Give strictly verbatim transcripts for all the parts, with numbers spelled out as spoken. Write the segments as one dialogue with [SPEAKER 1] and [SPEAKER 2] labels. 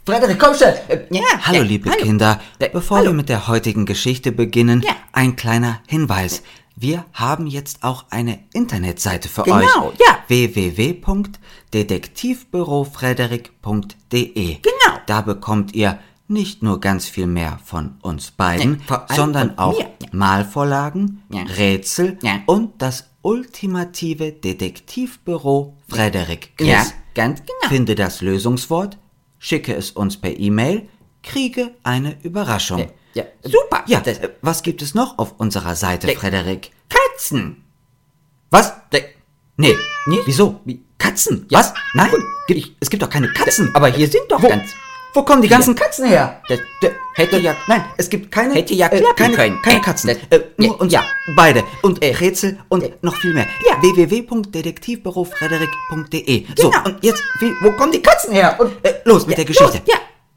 [SPEAKER 1] Frederik, komm schon. Äh,
[SPEAKER 2] Ja,
[SPEAKER 3] Hallo,
[SPEAKER 2] ja,
[SPEAKER 3] liebe
[SPEAKER 2] hallo.
[SPEAKER 3] Kinder.
[SPEAKER 2] Äh,
[SPEAKER 3] Bevor
[SPEAKER 2] hallo.
[SPEAKER 3] wir mit der heutigen Geschichte beginnen,
[SPEAKER 2] Ja.
[SPEAKER 3] ein kleiner Hinweis. Wir haben jetzt auch eine Internetseite für
[SPEAKER 2] Genau,
[SPEAKER 3] euch.
[SPEAKER 2] ja.
[SPEAKER 3] w w w punkt detektivbüro frederik punkt d e.
[SPEAKER 2] Genau.
[SPEAKER 3] Da bekommt ihr nicht nur ganz viel mehr von uns beiden,
[SPEAKER 2] Nee, vor allem
[SPEAKER 3] sondern
[SPEAKER 2] von
[SPEAKER 3] auch
[SPEAKER 2] mir. Ja.
[SPEAKER 3] Malvorlagen,
[SPEAKER 2] Ja.
[SPEAKER 3] Rätsel
[SPEAKER 2] Ja.
[SPEAKER 3] und das ultimative Detektivbüro Frederik Quiz.
[SPEAKER 2] Ja, ganz genau.
[SPEAKER 3] Finde das Lösungswort, schicke es uns per E-Mail, kriege eine Überraschung.
[SPEAKER 2] Ja, ja, super.
[SPEAKER 3] Ja,
[SPEAKER 2] Das-
[SPEAKER 3] äh, was gibt es noch auf unserer Seite,
[SPEAKER 2] Nee.
[SPEAKER 3] Frederik?
[SPEAKER 2] Katzen.
[SPEAKER 3] Was?
[SPEAKER 2] Nee.
[SPEAKER 3] Nee,
[SPEAKER 2] Nicht?
[SPEAKER 3] wieso?
[SPEAKER 2] Wie?
[SPEAKER 3] Katzen?
[SPEAKER 2] Ja.
[SPEAKER 3] Was? Nein,
[SPEAKER 2] Und
[SPEAKER 3] gibt, es gibt doch keine Katzen.
[SPEAKER 2] Aber hier sind doch
[SPEAKER 3] Wo?
[SPEAKER 2] ganz...
[SPEAKER 3] Wo kommen die ganzen Katzen her?
[SPEAKER 2] Das, das hätte ja...
[SPEAKER 3] Nein, es gibt keine,
[SPEAKER 2] Hätte ja
[SPEAKER 3] äh,
[SPEAKER 2] klappen
[SPEAKER 3] keine,
[SPEAKER 2] können.
[SPEAKER 3] keine
[SPEAKER 2] Äh,
[SPEAKER 3] Katzen.
[SPEAKER 2] das-
[SPEAKER 3] äh, nur
[SPEAKER 2] ja,
[SPEAKER 3] uns
[SPEAKER 2] ja.
[SPEAKER 3] beide. Und
[SPEAKER 2] Äh,
[SPEAKER 3] Rätsel und
[SPEAKER 2] äh,
[SPEAKER 3] noch viel mehr.
[SPEAKER 2] ja.
[SPEAKER 3] w w w punkt detektivbüro frederik punkt d e. So,
[SPEAKER 2] Genau.
[SPEAKER 3] und jetzt, wie, wo kommen die Katzen her? Und äh, los mit
[SPEAKER 2] Ja,
[SPEAKER 3] der Geschichte.
[SPEAKER 2] los, ja.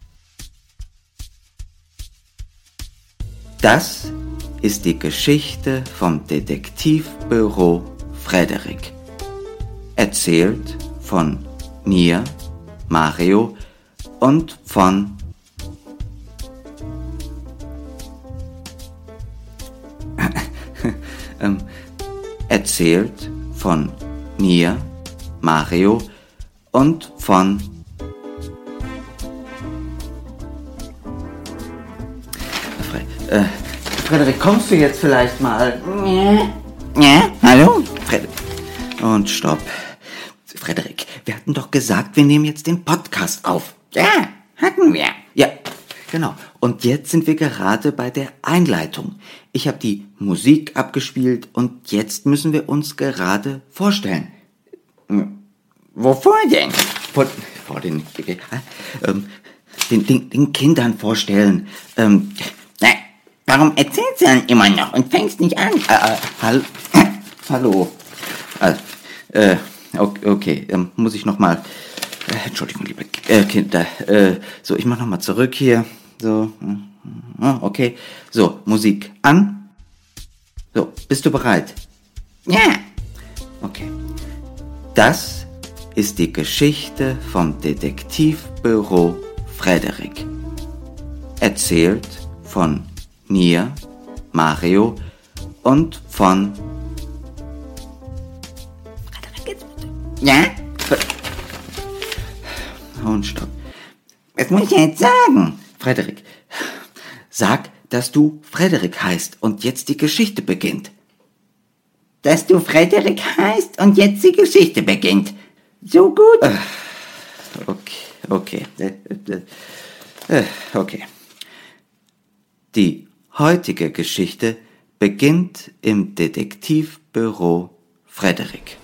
[SPEAKER 3] Das ist die Geschichte vom Detektivbüro Frederik. Erzählt von mir, Mario, und von ähm, erzählt von mir, Mario, und von Fre- äh, Frederik, kommst du jetzt vielleicht mal?
[SPEAKER 2] Ja, hallo?
[SPEAKER 3] Frederik. Und stopp. Frederik, wir hatten doch gesagt, wir nehmen jetzt den Podcast auf.
[SPEAKER 2] Ja, hatten wir.
[SPEAKER 3] Ja, genau. Und jetzt sind wir gerade bei der Einleitung. Ich habe die Musik abgespielt und jetzt müssen wir uns gerade vorstellen.
[SPEAKER 2] Wovor denn?
[SPEAKER 3] Vor, vor den, äh, ähm, den, den, den Kindern vorstellen. Ähm,
[SPEAKER 2] Na, warum erzählst du dann immer noch und fängst nicht an?
[SPEAKER 3] äh, äh, hall, hallo. Äh, äh, okay, okay ähm, muss ich noch mal. Äh, Entschuldigung, liebe äh, Kinder. Äh, so, ich mach noch mal zurück hier. So, äh, okay. So, Musik an. So, bist du bereit?
[SPEAKER 2] Ja,
[SPEAKER 3] Okay. Das ist die Geschichte vom Detektivbüro Frederik. Erzählt von mir, Mario, und von...
[SPEAKER 2] ja?
[SPEAKER 3] Und stopp.
[SPEAKER 2] Was muss ich jetzt sagen?
[SPEAKER 3] Frederik, sag, dass du Frederik heißt und jetzt die Geschichte beginnt.
[SPEAKER 2] Dass du Frederik heißt und jetzt die Geschichte beginnt. So gut?
[SPEAKER 3] Okay, okay. Äh, äh, äh, okay. Die heutige Geschichte beginnt im Detektivbüro Frederik.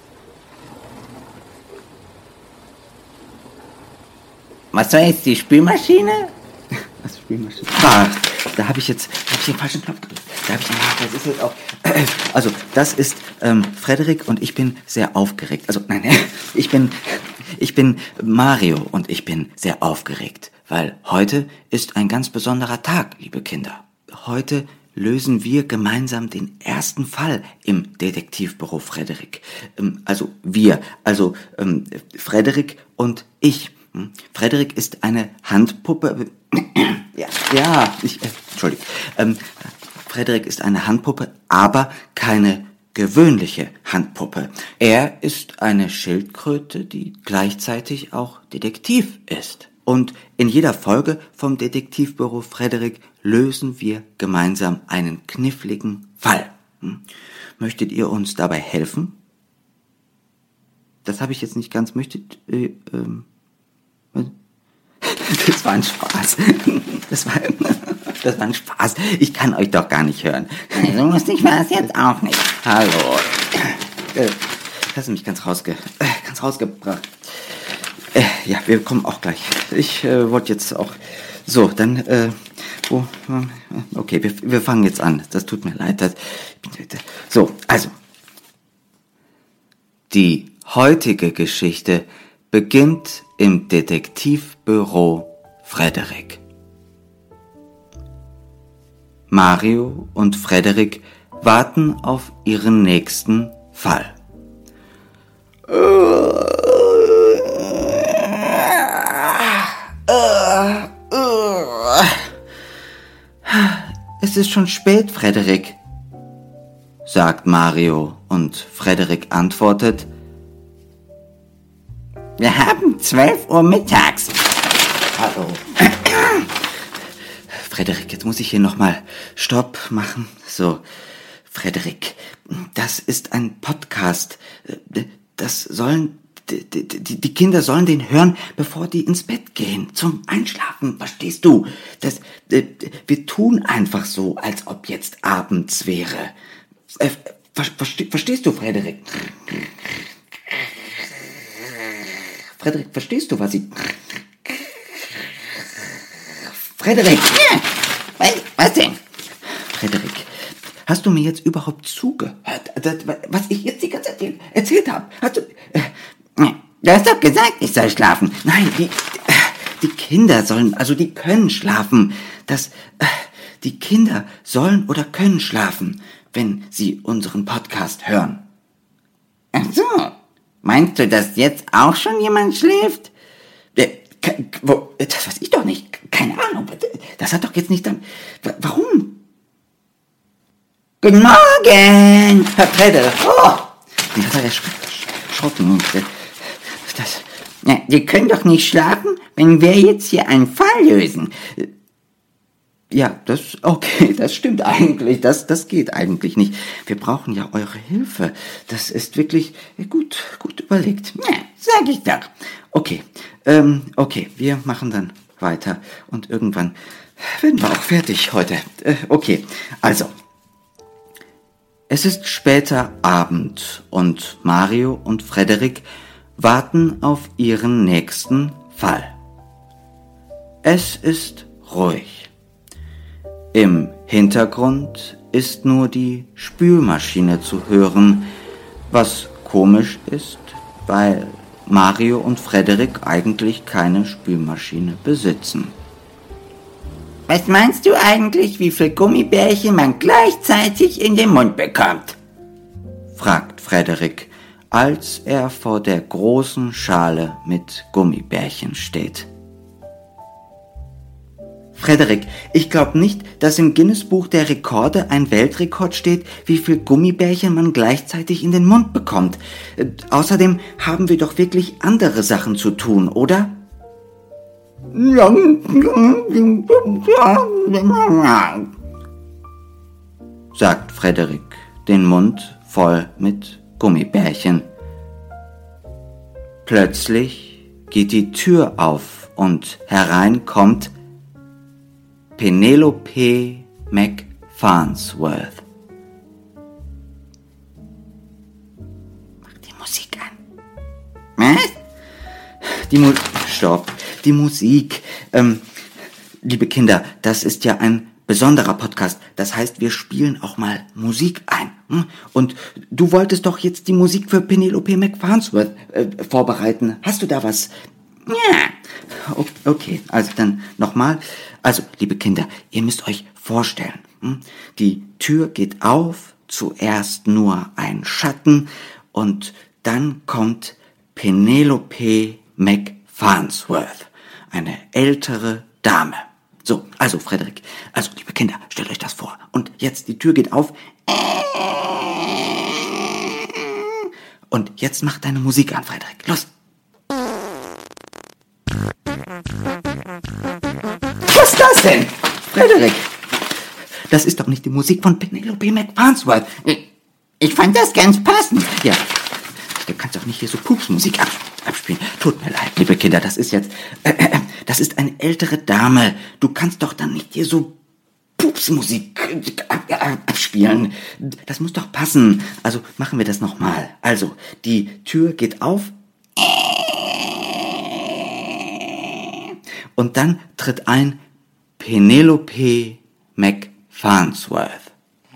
[SPEAKER 2] Was soll jetzt die Spülmaschine?
[SPEAKER 3] Was Spülmaschine? Ah, da habe ich jetzt hab ich den falschen Knopf gedrückt. Da habe ich den, das ist jetzt auch. Also, das ist ähm, Frederik und ich bin sehr aufgeregt. Also, nein, ich bin, ich bin Mario und ich bin sehr aufgeregt, weil heute ist ein ganz besonderer Tag, liebe Kinder. Heute lösen wir gemeinsam den ersten Fall im Detektivbüro Frederik. Ähm, also wir, also ähm, Frederik und ich. Hm? Frederik ist eine Handpuppe. Ja, ja, ich, äh, Entschuldigung. Ähm, Frederik ist eine Handpuppe, aber keine gewöhnliche Handpuppe. Er ist eine Schildkröte, die gleichzeitig auch Detektiv ist. Und in jeder Folge vom Detektivbüro Frederik lösen wir gemeinsam einen kniffligen Fall. Hm? Möchtet ihr uns dabei helfen? Das habe ich jetzt nicht ganz. Möchtet, äh, ähm, das war ein Spaß. Das war, das war ein Spaß. Ich kann euch doch gar nicht hören.
[SPEAKER 2] So lustig war es jetzt auch nicht.
[SPEAKER 3] Hallo. Äh, hast du mich ganz rausge, äh, ganz rausgebracht. Äh, ja, wir kommen auch gleich. Ich äh, wollte jetzt auch... So, dann, äh, wo, äh, okay, wir, wir fangen jetzt an. Das tut mir leid. Das, so, also. Die heutige Geschichte beginnt im Detektivbüro Frederik. Mario und Frederik warten auf ihren nächsten Fall. es ist schon spät, Frederik, sagt Mario und Frederik antwortet:
[SPEAKER 2] Wir haben zwölf Uhr mittags.
[SPEAKER 3] Hallo. Frederik, jetzt muss ich hier nochmal Stopp machen. So, Frederik, das ist ein Podcast. Das sollen, die, die, die Kinder sollen den hören, bevor die ins Bett gehen, zum Einschlafen, verstehst du? Das, wir tun einfach so, als ob jetzt abends wäre. Verste, verstehst du, Frederik? Frederik, verstehst du, was ich... Frederik!
[SPEAKER 2] Was, was denn?
[SPEAKER 3] Frederik, hast du mir jetzt überhaupt zugehört? Das, was ich jetzt die ganze Zeit erzählt habe? Hast du... Äh,
[SPEAKER 2] du hast doch gesagt, ich soll schlafen.
[SPEAKER 3] Nein, die, die Kinder sollen, also die können schlafen. Das, äh, die Kinder sollen oder können schlafen, wenn sie unseren Podcast hören.
[SPEAKER 2] Ach so. Meinst du, dass jetzt auch schon jemand schläft?
[SPEAKER 3] Äh, wo, das weiß ich doch nicht. Keine Ahnung. Das hat doch jetzt nicht... Warum?
[SPEAKER 2] Guten Morgen!
[SPEAKER 3] Herr Frederik. Oh! Den hat er erschrocken.
[SPEAKER 2] Das, ja, die können doch nicht schlafen, wenn wir jetzt hier einen Fall lösen.
[SPEAKER 3] Ja, das, okay, das stimmt eigentlich. Das, das geht eigentlich nicht. Wir brauchen ja eure Hilfe. Das ist wirklich gut, gut überlegt.
[SPEAKER 2] Ja, sag ich doch.
[SPEAKER 3] Okay, ähm, okay, wir machen dann weiter und irgendwann werden wir auch fertig heute. Äh, okay, also. Es ist später Abend und Mario und Frederik warten auf ihren nächsten Fall. Es ist ruhig. Im Hintergrund ist nur die Spülmaschine zu hören, was komisch ist, weil Mario und Frederik eigentlich keine Spülmaschine besitzen.
[SPEAKER 2] Was meinst du eigentlich, wie viel Gummibärchen man gleichzeitig in den Mund bekommt?
[SPEAKER 3] Fragt Frederik, als er vor der großen Schale mit Gummibärchen steht. Frederik, ich glaube nicht, dass im Guinness-Buch der Rekorde ein Weltrekord steht, wie viel Gummibärchen man gleichzeitig in den Mund bekommt. Äh, außerdem haben wir doch wirklich andere Sachen zu tun, oder? Sagt Frederik, den Mund voll mit Gummibärchen. Plötzlich geht die Tür auf und herein kommt Penelope McFarnsworth.
[SPEAKER 2] Mach die Musik an. Was?
[SPEAKER 3] Die Mu- Stopp. Die Musik. Ähm, liebe Kinder, das ist ja ein besonderer Podcast. Das heißt, wir spielen auch mal Musik ein. Hm? Und du wolltest doch jetzt die Musik für Penelope McFarnsworth äh, vorbereiten. Hast du da was?
[SPEAKER 2] Ja.
[SPEAKER 3] Okay, also dann nochmal. Also, liebe Kinder, ihr müsst euch vorstellen, hm? Die Tür geht auf, zuerst nur ein Schatten und dann kommt Penelope McFarnsworth, eine ältere Dame. So, also Frederik, also liebe Kinder, stellt euch das vor. Und jetzt, die Tür geht auf. Und jetzt mach deine Musik an, Frederik. Los. Was ist das denn? Frederik, das ist doch nicht die Musik von Penelope McFarnsworth.
[SPEAKER 2] Ich fand das ganz passend.
[SPEAKER 3] Ja, du kannst doch nicht hier so Pupsmusik ab, abspielen. Tut mir leid, liebe Kinder, das ist jetzt, äh, äh, das ist eine ältere Dame. Du kannst doch dann nicht hier so Pupsmusik äh, äh, abspielen. Das muss doch passen. Also machen wir das nochmal. Also, die Tür geht auf. Und dann tritt ein Penelope McFarnsworth.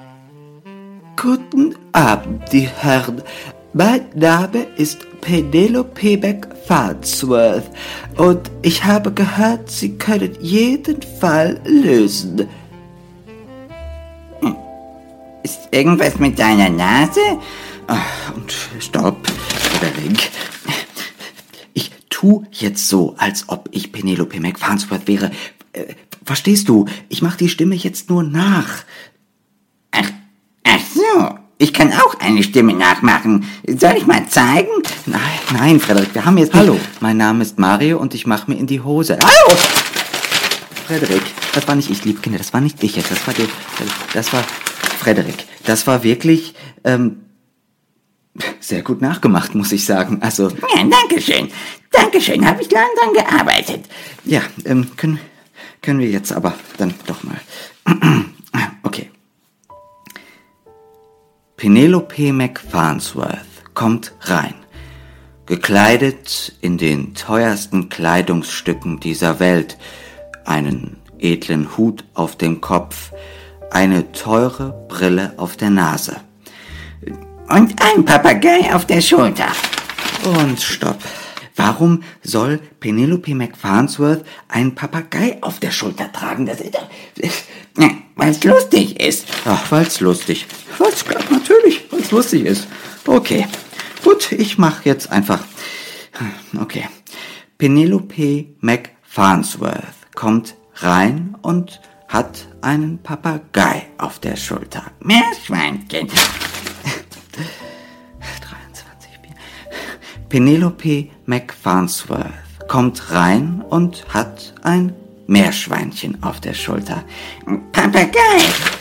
[SPEAKER 3] Guten Abend, die Herren. Mein Name ist Penelope McFarnsworth und ich habe gehört, Sie können jeden Fall lösen.
[SPEAKER 2] Ist irgendwas mit deiner Nase?
[SPEAKER 3] Ach, und stopp, Frederik. Ich tu jetzt so, als ob ich Penelope McFarnsworth wäre. verstehst du? Ich mache die Stimme jetzt nur nach.
[SPEAKER 2] Ach, ach so. Ich kann auch eine Stimme nachmachen. Soll ich mal zeigen?
[SPEAKER 3] Nein, nein, Frederik, wir haben jetzt...
[SPEAKER 2] Hallo.
[SPEAKER 3] Nicht. Mein Name ist Mario und ich mache mir in die Hose. Hallo! Frederik, das war nicht ich, liebe Kinder, das war nicht ich jetzt, das war der, das war Frederik. Das war wirklich ähm, sehr gut nachgemacht, muss ich sagen. Also...
[SPEAKER 2] Ja, danke schön. Dankeschön, habe ich lange dran gearbeitet.
[SPEAKER 3] Ja, ähm, können, können wir jetzt aber dann doch mal... Okay. Penelope McFarnsworth kommt rein, gekleidet in den teuersten Kleidungsstücken dieser Welt, einen edlen Hut auf dem Kopf, eine teure Brille auf der Nase.
[SPEAKER 2] Und ein Papagei auf der Schulter.
[SPEAKER 3] Und stopp. Warum soll Penelope McFarnsworth einen Papagei auf der Schulter tragen? Das ist doch...
[SPEAKER 2] Ja, weil es lustig ist.
[SPEAKER 3] Ach, weil es lustig. Weil's, natürlich, weil es lustig ist. Okay, gut, ich mache jetzt einfach... Okay. Penelope McFarnsworth kommt rein und hat einen Papagei auf der Schulter.
[SPEAKER 2] Meerschweinchen.
[SPEAKER 3] dreiundzwanzig Bier. Penelope McFarnsworth kommt rein und hat ein Meerschweinchen auf der Schulter.
[SPEAKER 2] Papagei.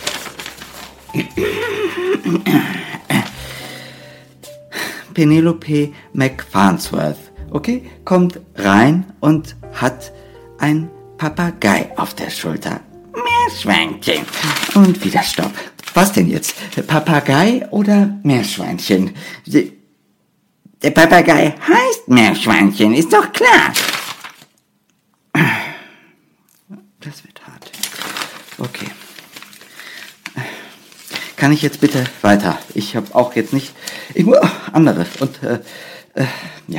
[SPEAKER 3] Penelope McFarnsworth, okay, kommt rein und hat ein Papagei auf der Schulter.
[SPEAKER 2] Meerschweinchen.
[SPEAKER 3] Und wieder Stopp. Was denn jetzt? Papagei oder Meerschweinchen?
[SPEAKER 2] Der Papagei heißt Meerschweinchen, ist doch klar.
[SPEAKER 3] Das wird hart. Okay. Kann ich jetzt bitte weiter? Ich habe auch jetzt nicht... Ich muss andere. Und, äh, äh, ja.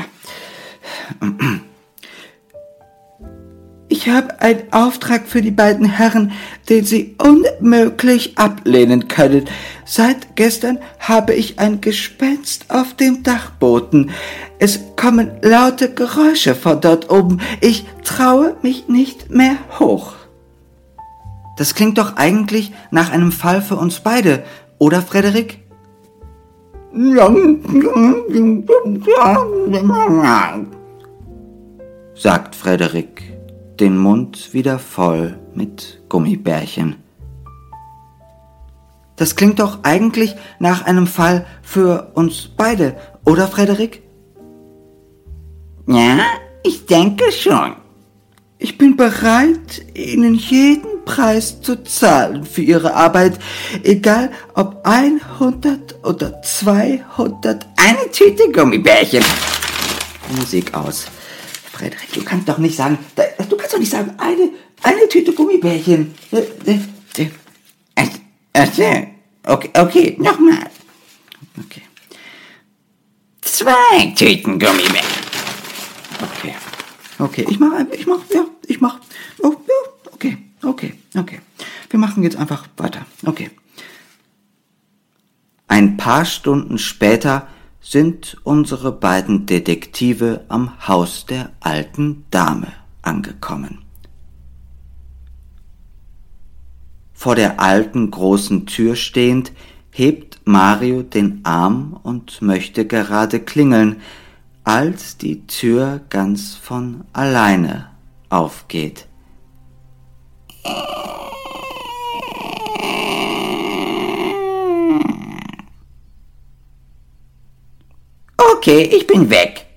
[SPEAKER 3] Ich habe einen Auftrag für die beiden Herren, den Sie unmöglich ablehnen können. Seit gestern habe ich ein Gespenst auf dem Dachboden. Es kommen laute Geräusche von dort oben. Ich traue mich nicht mehr hoch. Das klingt doch eigentlich nach einem Fall für uns beide, oder, Frederik? Sagt Frederik, den Mund wieder voll mit Gummibärchen. Das klingt doch eigentlich nach einem Fall für uns beide, oder, Frederik?
[SPEAKER 2] Ja, ich denke schon.
[SPEAKER 3] Ich bin bereit, Ihnen jeden Preis zu zahlen für Ihre Arbeit, egal ob hundert oder zweihundert.
[SPEAKER 2] Eine Tüte Gummibärchen.
[SPEAKER 3] Musik aus. Frederik, du kannst doch nicht sagen, du kannst doch nicht sagen, eine, eine Tüte Gummibärchen.
[SPEAKER 2] Ach, okay, okay, nochmal.
[SPEAKER 3] Okay.
[SPEAKER 2] Zwei Tüten Gummibärchen.
[SPEAKER 3] Okay. Okay, ich mach, ich mach, ja, ich mach. Oh, ja, okay, okay, okay. Wir machen jetzt einfach weiter. Okay. Ein paar Stunden später sind unsere beiden Detektive am Haus der alten Dame angekommen. Vor der alten großen Tür stehend, hebt Mario den Arm und möchte gerade klingeln, als die Tür ganz von alleine aufgeht.
[SPEAKER 2] Okay, ich bin weg.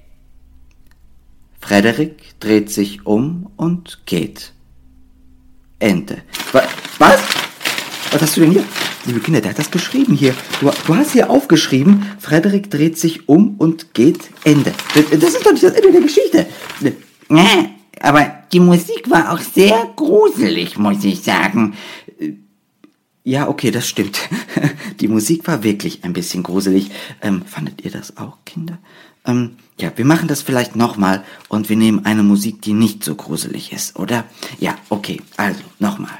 [SPEAKER 3] Frederik dreht sich um und geht. Ende.
[SPEAKER 2] Was?
[SPEAKER 3] Was hast du denn hier? Liebe Kinder, der hat das geschrieben hier. Du, du hast hier aufgeschrieben, Frederik dreht sich um und geht. Ende. Das ist doch nicht das Ende der Geschichte.
[SPEAKER 2] Ja, aber die Musik war auch sehr gruselig, muss ich sagen.
[SPEAKER 3] Ja, okay, das stimmt. Die Musik war wirklich ein bisschen gruselig. Ähm, fandet ihr das auch, Kinder? Ähm, ja, wir machen das vielleicht nochmal und wir nehmen eine Musik, die nicht so gruselig ist, oder? Ja, okay, also nochmal.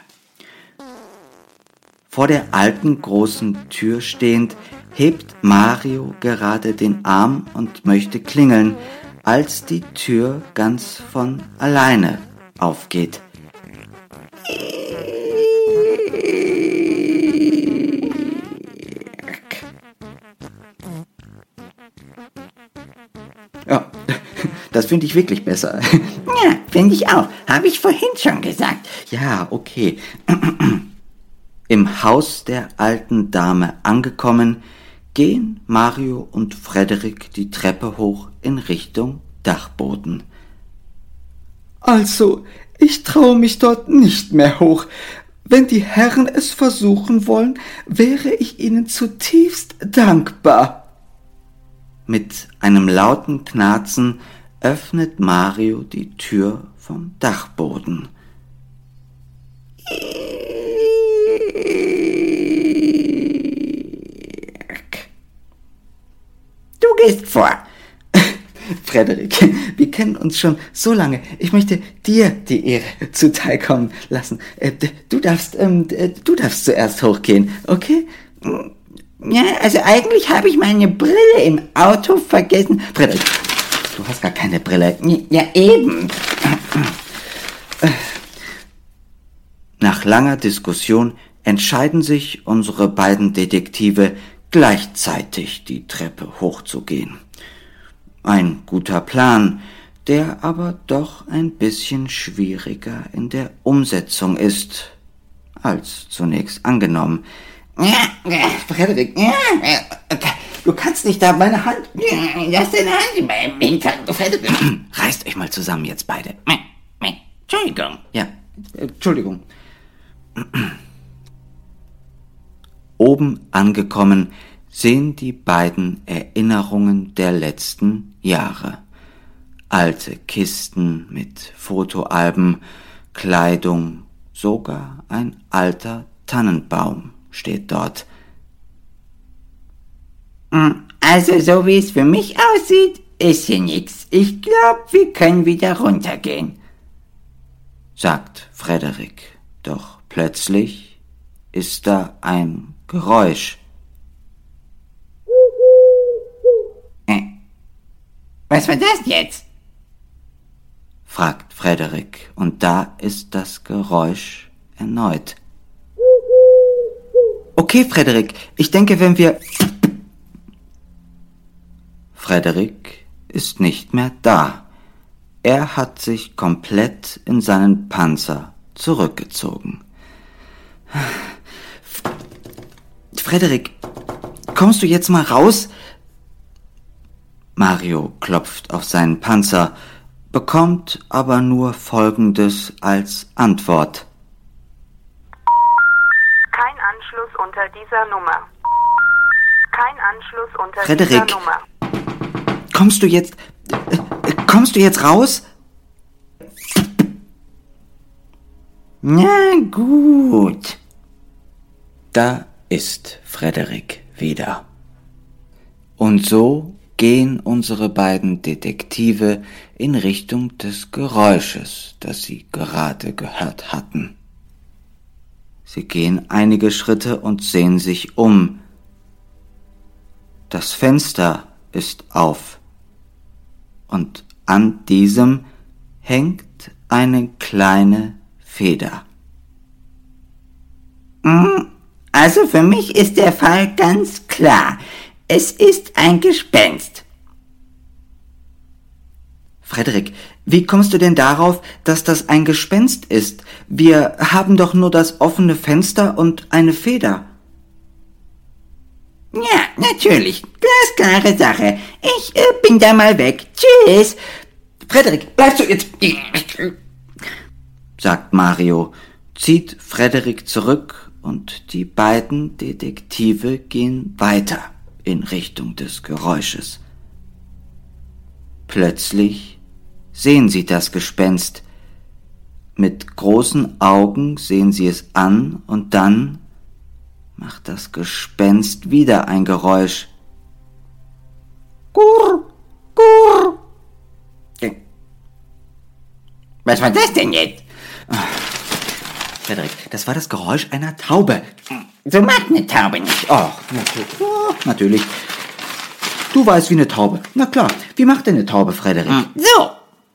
[SPEAKER 3] Vor der alten großen Tür stehend, hebt Mario gerade den Arm und möchte klingeln, als die Tür ganz von alleine aufgeht. Das finde ich wirklich besser.
[SPEAKER 2] Ja, finde ich auch. Habe ich vorhin schon gesagt.
[SPEAKER 3] Ja, okay. Im Haus der alten Dame angekommen, gehen Mario und Frederik die Treppe hoch in Richtung Dachboden. Also, ich traue mich dort nicht mehr hoch. Wenn die Herren es versuchen wollen, wäre ich ihnen zutiefst dankbar. Mit einem lauten Knarzen öffnet Mario die Tür vom Dachboden.
[SPEAKER 2] Du gehst vor.
[SPEAKER 3] Frederik, wir kennen uns schon so lange. Ich möchte dir die Ehre zuteilkommen lassen. Du darfst, ähm, du darfst zuerst hochgehen, okay?
[SPEAKER 2] Ja, also eigentlich habe ich meine Brille im Auto vergessen.
[SPEAKER 3] Frederik, du hast gar keine Brille.
[SPEAKER 2] Ja, eben.
[SPEAKER 3] Nach langer Diskussion entscheiden sich unsere beiden Detektive, gleichzeitig die Treppe hochzugehen. Ein guter Plan, der aber doch ein bisschen schwieriger in der Umsetzung ist, als zunächst angenommen.
[SPEAKER 2] Ja, ja,
[SPEAKER 3] Frederik, ja, du kannst nicht da meine Hand...
[SPEAKER 2] Ja, lass deine Hand in meinem Hintern, Frederik.
[SPEAKER 3] Reißt euch mal zusammen jetzt beide.
[SPEAKER 2] Entschuldigung.
[SPEAKER 3] Ja, Entschuldigung. Oben angekommen sehen die beiden Erinnerungen der letzten Jahre. Alte Kisten mit Fotoalben, Kleidung, sogar ein alter Tannenbaum steht dort.
[SPEAKER 2] Also so wie es für mich aussieht, ist hier nichts. Ich glaube, wir können wieder runtergehen,
[SPEAKER 3] sagt Frederik. Doch plötzlich ist da ein Geräusch.
[SPEAKER 2] Was war das jetzt?
[SPEAKER 3] Fragt Frederik, und da ist das Geräusch erneut. Okay, Frederik, ich denke, wenn wir... Frederik ist nicht mehr da. Er hat sich komplett in seinen Panzer zurückgezogen. Frederik, kommst du jetzt mal raus? Mario klopft auf seinen Panzer, bekommt aber nur Folgendes als Antwort.
[SPEAKER 1] Kein Anschluss unter dieser Nummer. Kein Anschluss unter
[SPEAKER 3] Frederik,
[SPEAKER 1] dieser Nummer.
[SPEAKER 3] Kommst du jetzt... Äh, kommst du jetzt raus?
[SPEAKER 2] Na gut.
[SPEAKER 3] Da ist Frederik wieder. Und so gehen unsere beiden Detektive in Richtung des Geräusches, das sie gerade gehört hatten. Sie gehen einige Schritte und sehen sich um. Das Fenster ist auf und an diesem hängt eine kleine Feder.
[SPEAKER 2] Also für mich ist der Fall ganz klar. Es ist ein Gespenst.
[SPEAKER 3] Frederik, wie kommst du denn darauf, dass das ein Gespenst ist? Wir haben doch nur das offene Fenster und eine Feder.
[SPEAKER 2] Ja, natürlich. Glasklare Sache. Ich äh, bin da mal weg. Tschüss.
[SPEAKER 3] Frederik, bleibst du jetzt... sagt Mario, zieht Frederik zurück und die beiden Detektive gehen weiter in Richtung des Geräusches. Plötzlich sehen sie das Gespenst. Mit großen Augen sehen sie es an und dann macht das Gespenst wieder ein Geräusch.
[SPEAKER 2] Gurr, gurr. Was war das denn jetzt?
[SPEAKER 3] Frederik, das war das Geräusch einer Taube.
[SPEAKER 2] So macht eine Taube nicht.
[SPEAKER 3] Oh, natürlich. Oh, natürlich. Du weißt wie eine Taube. Na klar, wie macht denn eine Taube, Frederik?
[SPEAKER 2] So.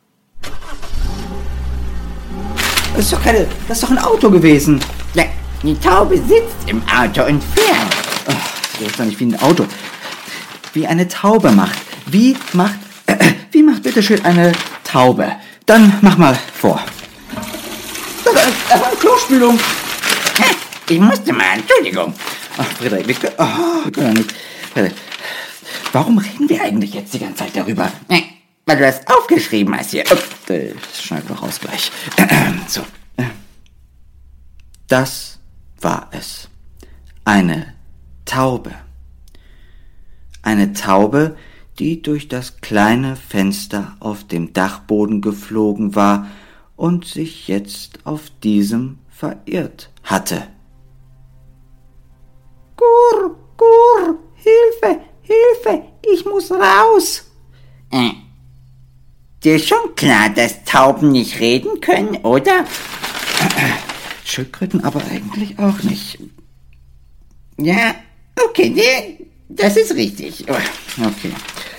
[SPEAKER 3] Das ist doch keine, das ist doch ein Auto gewesen.
[SPEAKER 2] Ja, die Taube sitzt im Auto und fährt.
[SPEAKER 3] Ach, das ist doch nicht wie ein Auto. Wie eine Taube macht. Wie macht, äh, wie macht bitteschön eine Taube. Dann mach mal vor. Aber, aber Klospülung.
[SPEAKER 2] Ich musste mal, Entschuldigung.
[SPEAKER 3] Ach, Frederik, wir können, oh, wir können ja nicht. Frederik, warum reden wir eigentlich jetzt die ganze Zeit darüber?
[SPEAKER 2] Weil du das aufgeschrieben hast hier.
[SPEAKER 3] Das schneiden wir raus gleich. So. Das war es. Eine Taube. Eine Taube, die durch das kleine Fenster auf dem Dachboden geflogen war und sich jetzt auf diesem verirrt hatte.
[SPEAKER 2] Gurr, Gurr, Hilfe, Hilfe, ich muss raus. Äh, dir ist schon klar, dass Tauben nicht reden können, oder?
[SPEAKER 3] Schildkröten aber eigentlich auch nicht.
[SPEAKER 2] Ja, okay, das ist richtig.
[SPEAKER 3] Okay.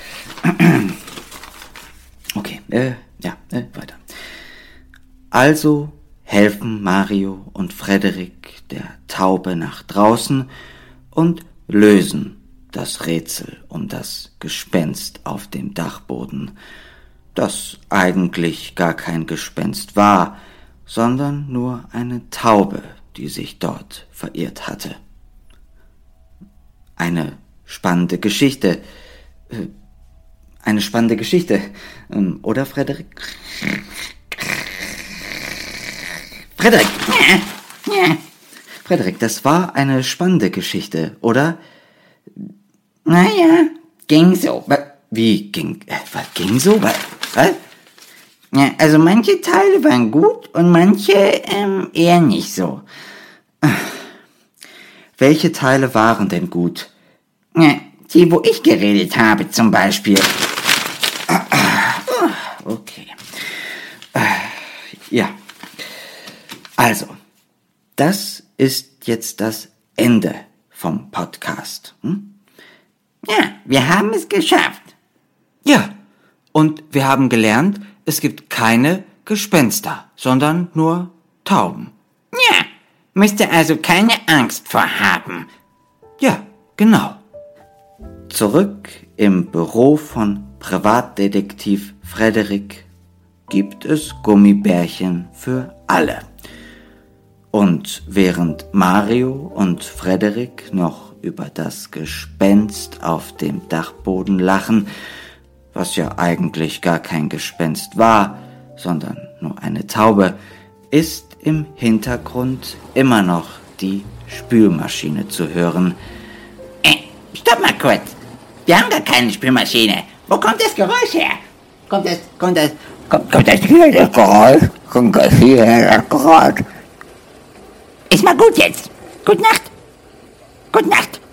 [SPEAKER 3] Okay, äh, ja, äh, weiter. Also helfen Mario und Frederik der Taube nach draußen und lösen das Rätsel um das Gespenst auf dem Dachboden, das eigentlich gar kein Gespenst war, sondern nur eine Taube, die sich dort verirrt hatte. Eine spannende Geschichte. Eine spannende Geschichte. Oder, Frederik? Frederik!
[SPEAKER 2] Ja, ja.
[SPEAKER 3] Frederik, das war eine spannende Geschichte, oder?
[SPEAKER 2] Naja, ging so.
[SPEAKER 3] Wie ging? Äh, was ging so? Was? Was?
[SPEAKER 2] Ja, also manche Teile waren gut und manche ähm, eher nicht so.
[SPEAKER 3] Welche Teile waren denn gut?
[SPEAKER 2] Ja, die, wo ich geredet habe, zum Beispiel.
[SPEAKER 3] Okay. Ja. Also, das ist jetzt das Ende vom Podcast. Hm?
[SPEAKER 2] Ja, wir haben es geschafft.
[SPEAKER 3] Ja, und wir haben gelernt, es gibt keine Gespenster, sondern nur Tauben.
[SPEAKER 2] Ja, müsst ihr also keine Angst vor haben.
[SPEAKER 3] Ja, genau. Zurück im Büro von Privatdetektiv Frederik gibt es Gummibärchen für alle. Und während Mario und Frederik noch über das Gespenst auf dem Dachboden lachen, was ja eigentlich gar kein Gespenst war, sondern nur eine Taube, ist im Hintergrund immer noch die Spülmaschine zu hören.
[SPEAKER 2] Äh, stopp mal kurz. Wir haben gar keine Spülmaschine. Wo kommt das Geräusch her? Kommt das, kommt das, kommt, kommt das hier, das Geräusch? Kommt das hier, das Geräusch? Ist mal gut jetzt. Gute Nacht. Gute Nacht.